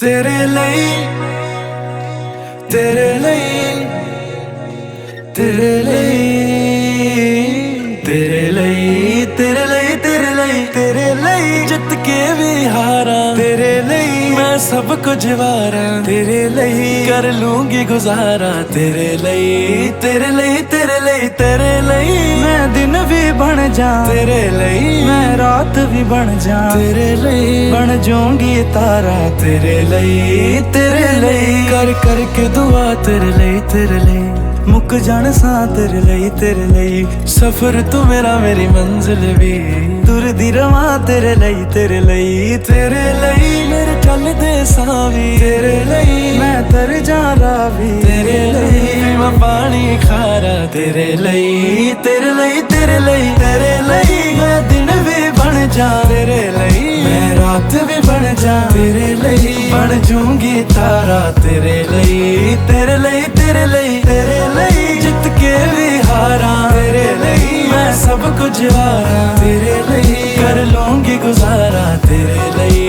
तेरे ਲਈ तेरे ਲਈ तेरे ਲਈ तेरे ਲਈ तेरे ਲਈ तेरे ਲਈ तेरे ਲਈ ਜਿੱਤ ਕੇ ਵੀ ਹਾਰਾਂ तेरे ਲਈ मैं सब कुछ वारा तेरे ਲਈ कर लूंगी गुजारा तेरे ਲਈ तेरे ਲਈ तेरे ਲਈ तेरे ਲਈ मैं दिन भी बन जा तेरे ਲਈ मैं रात भी बन जा तेरे ਲਈ बन जाऊंगी तारा तेरे ਲਈ तेरे ਲਈ कर करके दुआ तेरे ਲਈ मुक जान सा तेरे ਲਈ सफर तू मेरा मेरी मंजिल भी तुरदी रवा तेरे ਲਈ मेरे चलदे सां भी तेरे ਲਈ मैं तर जा रावी तेरे ਲਈ मैं पानी खारा तेरे ਲਈ तेरे ਲਈ मैं दिन भी बन जा तेरे ਲਈ मैं रात भी बन जा तेरे ਲਈ बन जाऊंगी तारा तेरे ਲਈ तेरे ਲਈ जित के भी हारा तेरे ਲਈ मैं सब कुछ वारा तेरे ਲਈ कर लूंगी गुजारा तेरे ਲਈ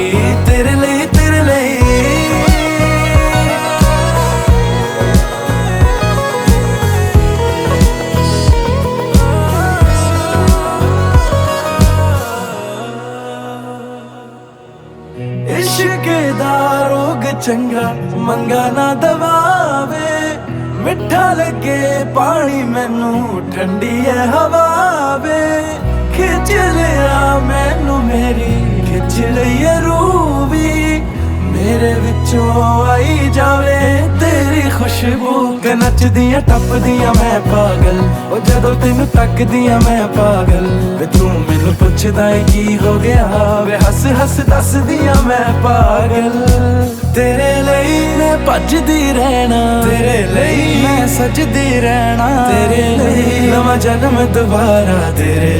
इश्क दा रोग चंगा मंगा ना दवावे मिठा लगे पानी मैनू ठंडी है हवा वे खिच लिया मैनू मेरी खिच लई रूह भी मेरे विचों आई जावे तेरी खुशबू के नचदियां टपदियां मैं पागल ओ जदों तेनू तकदियां मैं पागल वे तू मैनू पुछदा है की हो गया वे हस हस दसदियां मैं पागल तेरे ਲਈ मैं भजदी रहना तेरे ਲਈ मैं सजदी रहना तेरे ਲਈ नवा जन्म दोबारा तेरे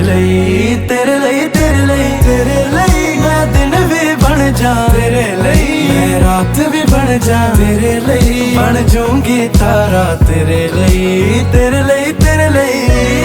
ਲਈ मैं दिन भी बन जा तेरे ਲਈ मैं रात भी बन जा तेरे ਲਈ बन जाऊंगी तारा तेरे ਲਈ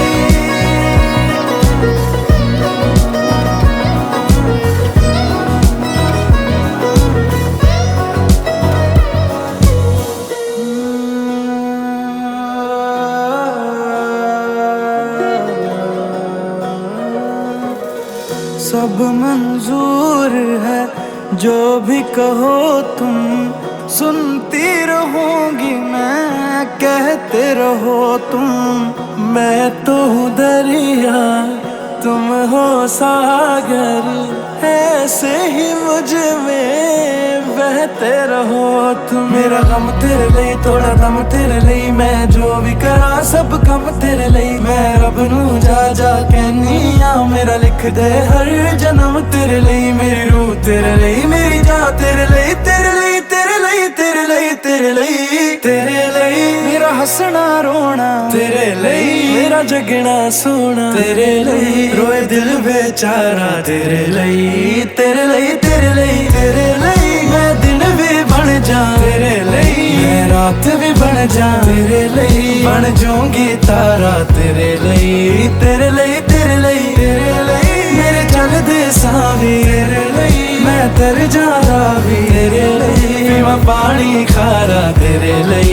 सब मंजूर है जो भी कहो तुम सुनती रहूंगी मैं कहते रहो तुम मैं तो हूँ दरिया तुम हो सागर ऐसे ही मुझ में बहते रहो तुम मेरा गम तेरे लिए थोड़ा दम तेरे लिए मैं जो भी करा सब कम तेरे लिए मैं रब नू जा जा कहनी आ मेरा लिख दे हर जन्म तेरे लिए मेरी रूह तेरे लिए मेरी जा तेरे लिए मेरा हंसना रोना तेरे लिए मेरा जगना सोना तेरे लिए रोए दिल बेचारा तेरे लिए मैं दिन भी बन जा तेरे लिए मैं रात भी बन जा तेरे लिए बन जाऊंगी तारा तेरे लिए मेरे चलदे सां भी तेरे लिए मैं तर जा रावी तेरे लिए मैं पानी खारा तेरे लिए